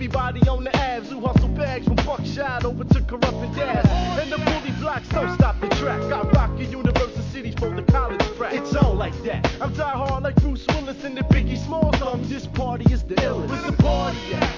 everybody on the abs who hustle bags from buckshot over to corrupting dads. And the bully blocks don't stop the track. Got rockin' university cities for the college frat. It's all like that. I'm die hard like Bruce Willis and the Biggie Smalls. This party is the illest. Where's the party at?